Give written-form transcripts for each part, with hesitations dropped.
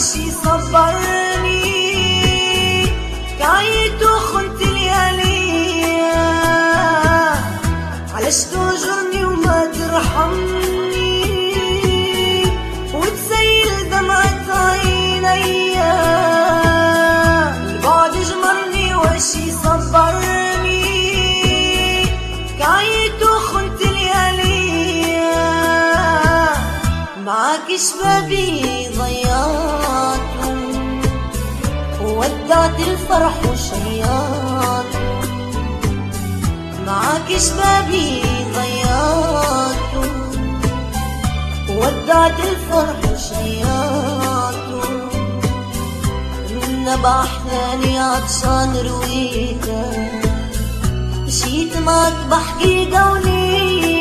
وشي صبرني، كعيت وخنت لياليا، علاش تهجرني وما ترحمني وتسيل دمعة عينيا، البعد جمرني وشي صبرني، كعيت وخنت لياليا، معاك شبابي ضيعت وودعت الفرح وشيعت، معاك شبابي ضيعت وودعت الفرح وشيعت، من نبع احلامي عطشان رويتك، مشيت معك بحقيقة ونية.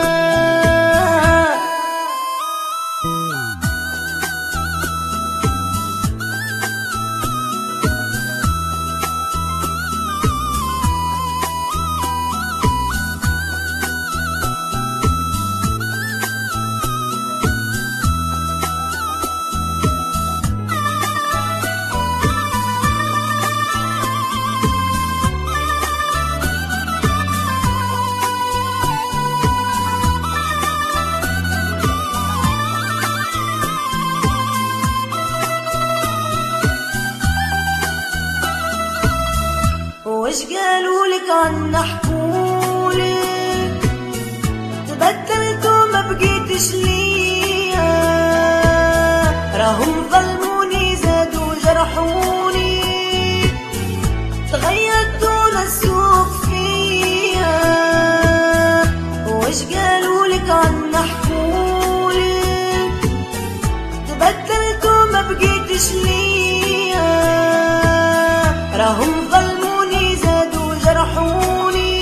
وش قالولك عنا حكولك، تبدلت وما بقيتش ليا، راهم ظلموني زادوا جرحوني، تغيرت ونسوك فيا. وش قالولك عنا حكولك، تبدلت وما بقيتش ليا، راهم جرحوني،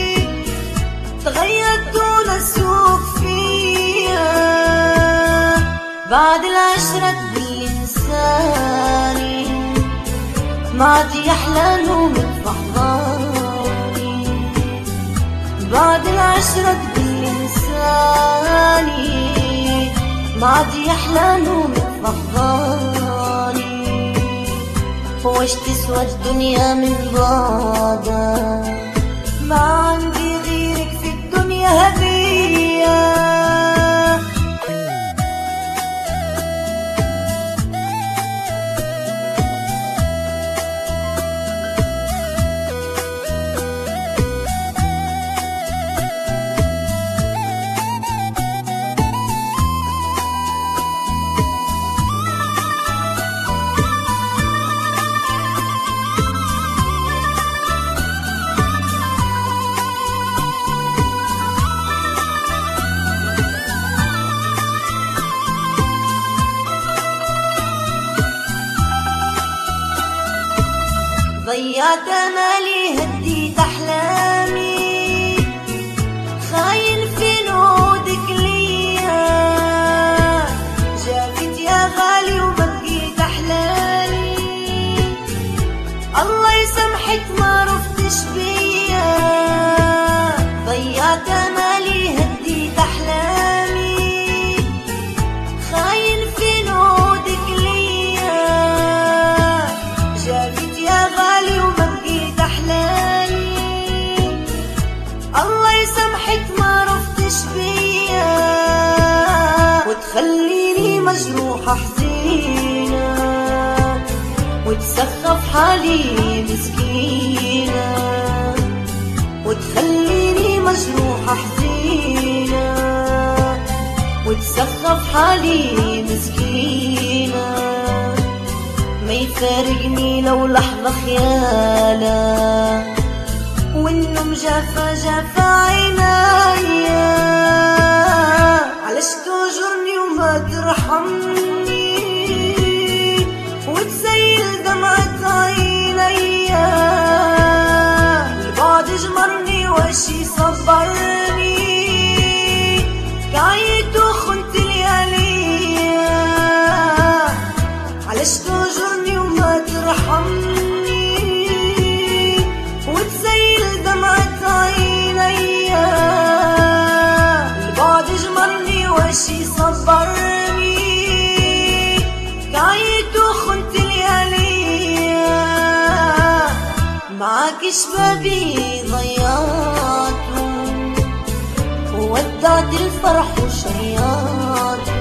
تغيرت ونسوك فيا. بعد العشرة بالإنساني ما عاد يحلى نومك في أحضاني، بعد العشرة بالإنساني ما عاد يحلى نومك في أحضاني. وش تسوى الدنيا من بعدك، ما عندي غيرك في الدنيا هدية. ضيعت امالي هديت احلامي، خاين في نودك ليا، جافت يا غالي وما بقيت احلالي، الله يسامحك ما رفتش بيا. ضيعت امالي هديت احلامي، خاين في نودك ليا، جافت يا غالي وما بقيت احلالي، الله يسامحك ما رفتش بيا، وتخليني مجروحة حزينة وتسخف حالي مسكينة، وتخليني مجروحة حزينة وتسخف حالي مسكينة، ما يفارقني لو لحظة خيالك، والنوم جافا جافا عينيا، علاش تهجرني وما ترحمني وتسيل دمعة عينيا، البعد جمرني وشي صبرني، كعيت وخنت لياليا، علاش تهجرني وما ترحمني وتسيل دمعة عينيا، البعد جمرني وشي صبرني، كعيت معاك شبابي ضيعته، وودعت الفرح وشياته.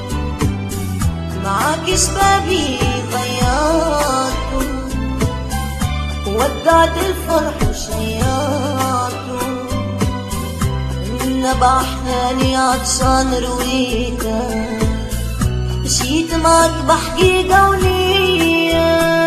معاك شبابي ضيعته، وودعت الفرح وشياته. نبع حالي عطشان رويتك، مشيت معك بحكي قولية